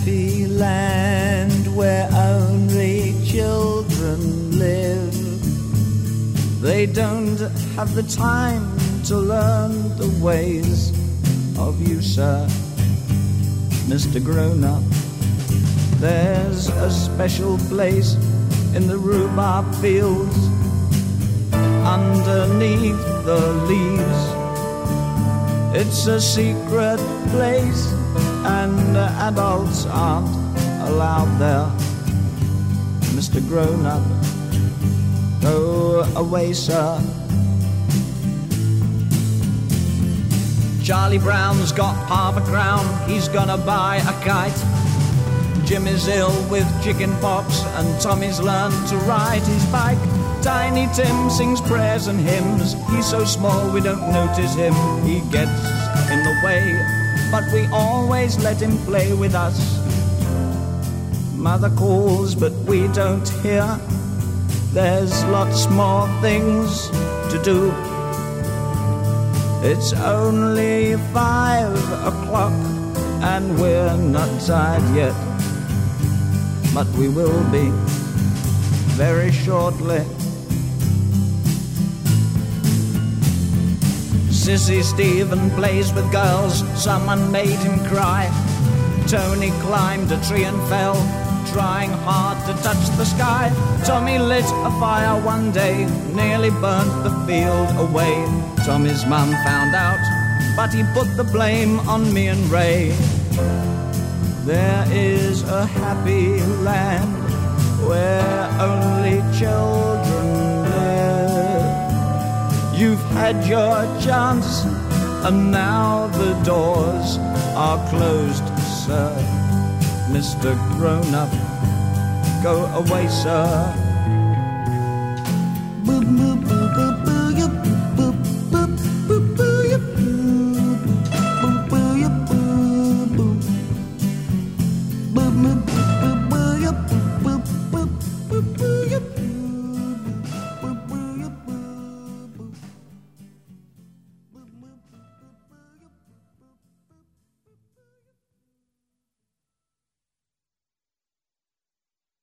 happy land where only children live. They don't have the time to learn the ways of you, sir, Mr. Grown-Up. There's a special place in the rhubarb fields underneath the leaves. It's a secret place and adults aren't allowed there. Mr. Grown-Up, go away, sir. Charlie Brown's got half a crown, he's gonna buy a kite. Jim is ill with chicken pox and Tommy's learned to ride his bike. Tiny Tim sings prayers and hymns, he's so small we don't notice him. He gets in the way, but we always let him play with us. Mother calls but we don't hear, there's lots more things to do. It's only 5 o'clock and we're not tired yet, but we will be very shortly. Sissy Stephen plays with girls, someone made him cry. Tony climbed a tree and fell, trying hard to touch the sky. Tommy lit a fire one day, nearly burnt the field away. Tommy's mum found out, but he put the blame on me and Ray. There is a happy land where only children live. You've had your chance and now the doors are closed, sir. Mr. Grown-Up, go away, sir. Boop, boop.